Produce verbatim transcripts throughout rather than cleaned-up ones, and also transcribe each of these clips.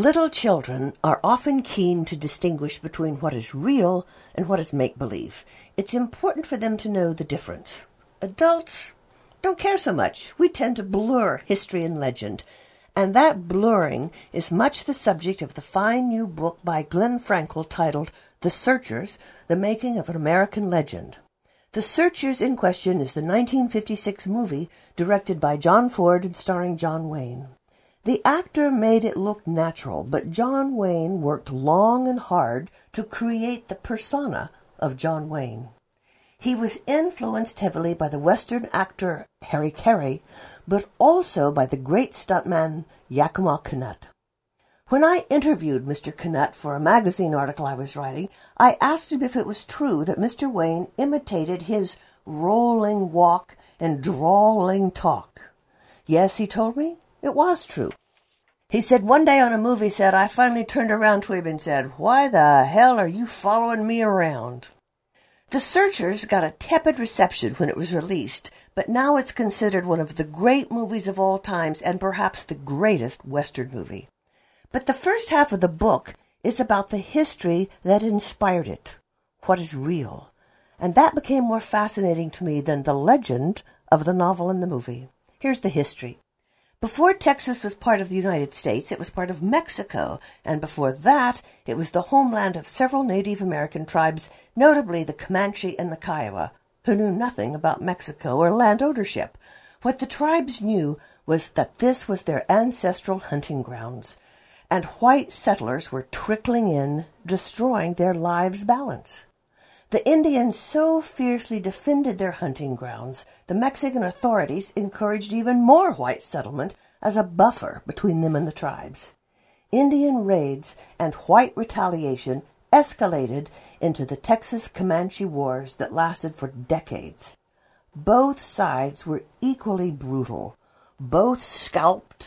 Little children are often keen to distinguish between what is real and what is make-believe. It's important for them to know the difference. Adults don't care so much. We tend to blur history and legend, and that blurring is much the subject of the fine new book by Glenn Frankel titled The Searchers, The Making of an American Legend. The Searchers in question is the nineteen fifty-six movie directed by John Ford and starring John Wayne. The actor made it look natural, but John Wayne worked long and hard to create the persona of John Wayne. He was influenced heavily by the Western actor Harry Carey, but also by the great stuntman Yakima Canutt. When I interviewed Mister Canutt for a magazine article I was writing, I asked him if it was true that Mister Wayne imitated his rolling walk and drawling talk. Yes, he told me, it was true. He said one day on a movie set, I finally turned around to him and said, "Why the hell are you following me around?" The Searchers got a tepid reception when it was released, but now it's considered one of the great movies of all times and perhaps the greatest Western movie. But the first half of the book is about the history that inspired it, what is real, and that became more fascinating to me than the legend of the novel and the movie. Here's the history. Before Texas was part of the United States, it was part of Mexico, and before that, it was the homeland of several Native American tribes, notably the Comanche and the Kiowa, who knew nothing about Mexico or land ownership. What the tribes knew was that this was their ancestral hunting grounds, and white settlers were trickling in, destroying their lives' balance. The Indians so fiercely defended their hunting grounds, the Mexican authorities encouraged even more white settlement as a buffer between them and the tribes. Indian raids and white retaliation escalated into the Texas Comanche Wars that lasted for decades. Both sides were equally brutal. Both scalped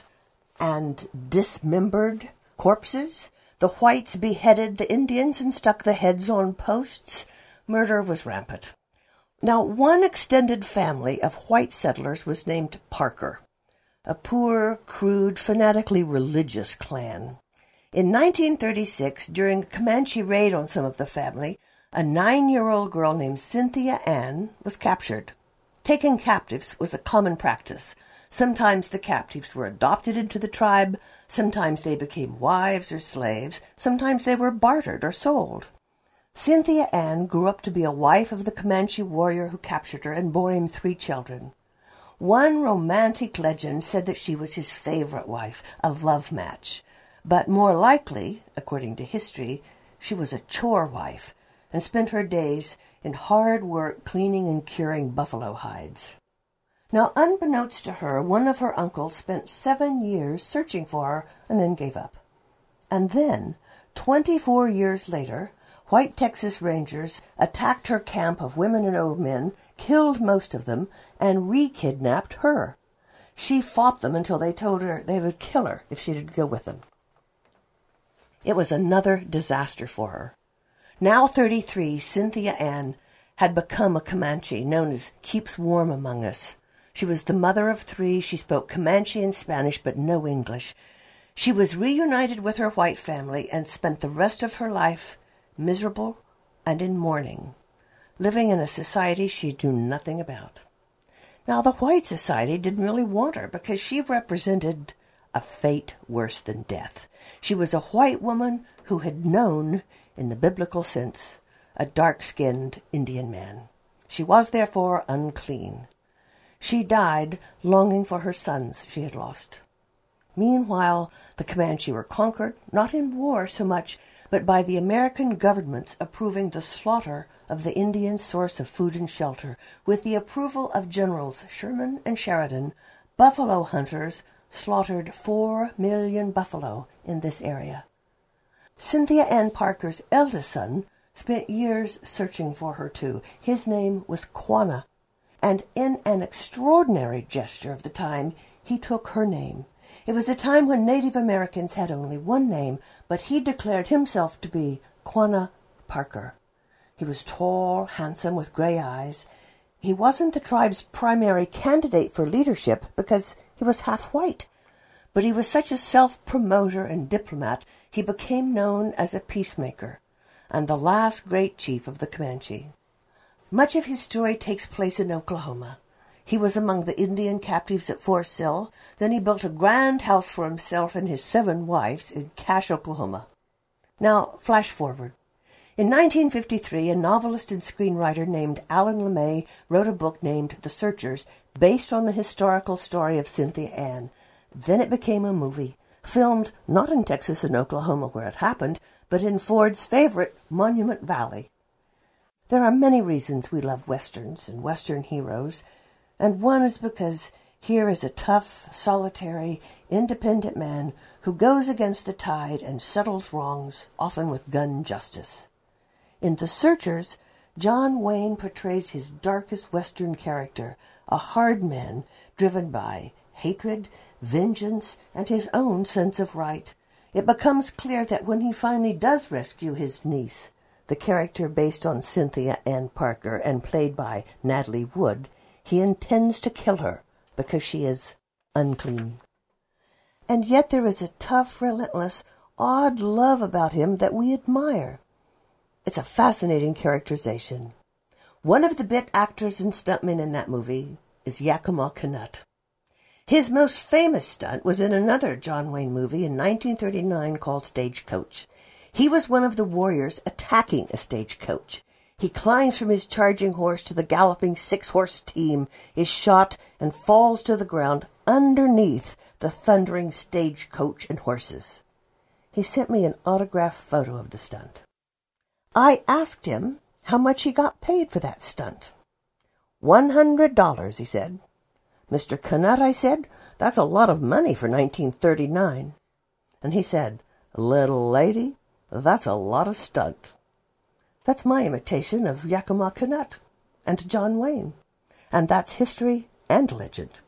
and dismembered corpses. The whites beheaded the Indians and stuck the heads on posts. Murder was rampant. Now, one extended family of white settlers was named Parker, a poor, crude, fanatically religious clan. In nineteen thirty-six, during a Comanche raid on some of the family, a nine-year-old girl named Cynthia Ann was captured. Taking captives was a common practice. Sometimes the captives were adopted into the tribe, sometimes they became wives or slaves, sometimes they were bartered or sold. Cynthia Ann grew up to be a wife of the Comanche warrior who captured her and bore him three children. One romantic legend said that she was his favorite wife, a love match. But more likely, according to history, she was a chore wife and spent her days in hard work cleaning and curing buffalo hides. Now, unbeknownst to her, one of her uncles spent seven years searching for her and then gave up. And then, twenty-four years later, white Texas Rangers attacked her camp of women and old men, killed most of them, and re-kidnapped her. She fought them until they told her they would kill her if she didn't go with them. It was another disaster for her. Now thirty-three, Cynthia Ann had become a Comanche, known as Keeps Warm Among Us. She was the mother of three. She spoke Comanche and Spanish, but no English. She was reunited with her white family and spent the rest of her life miserable and in mourning, living in a society she knew nothing about. Now, the white society didn't really want her because she represented a fate worse than death. She was a white woman who had known, in the biblical sense, a dark-skinned Indian man. She was, therefore, unclean. She died longing for her sons she had lost. Meanwhile, the Comanche were conquered, not in war so much, but by the American government's approving the slaughter of the Indian source of food and shelter. With the approval of Generals Sherman and Sheridan, buffalo hunters slaughtered four million buffalo in this area. Cynthia Ann Parker's eldest son spent years searching for her too. His name was Quanah, and in an extraordinary gesture of the time, he took her name. It was a time when Native Americans had only one name, but he declared himself to be Quanah Parker. He was tall, handsome, with gray eyes. He wasn't the tribe's primary candidate for leadership because he was half white, but he was such a self-promoter and diplomat, he became known as a peacemaker and the last great chief of the Comanche. Much of his story takes place in Oklahoma. He was among the Indian captives at Fort Sill. Then he built a grand house for himself and his seven wives in Cache, Oklahoma. Now, flash forward. In nineteen fifty-three, a novelist and screenwriter named Alan LeMay wrote a book named The Searchers, based on the historical story of Cynthia Ann. Then it became a movie, filmed not in Texas and Oklahoma where it happened, but in Ford's favorite, Monument Valley. There are many reasons we love Westerns and Western heroes, and one is because here is a tough, solitary, independent man who goes against the tide and settles wrongs, often with gun justice. In The Searchers, John Wayne portrays his darkest Western character, a hard man driven by hatred, vengeance, and his own sense of right. It becomes clear that when he finally does rescue his niece, the character based on Cynthia Ann Parker and played by Natalie Wood, he intends to kill her because she is unclean. And yet there is a tough, relentless, odd love about him that we admire. It's a fascinating characterization. One of the bit actors and stuntmen in that movie is Yakima Canutt. His most famous stunt was in another John Wayne movie in nineteen thirty-nine called Stagecoach. He was one of the warriors attacking a stagecoach. He climbs from his charging horse to the galloping six-horse team, is shot, and falls to the ground underneath the thundering stagecoach and horses. He sent me an autographed photo of the stunt. I asked him how much he got paid for that stunt. One hundred dollars, he said. Mister Canutt, I said, that's a lot of money for nineteen thirty-nine. And he said, little lady, that's a lot of stunt. That's my imitation of Yakima Canutt and John Wayne. And that's history and legend.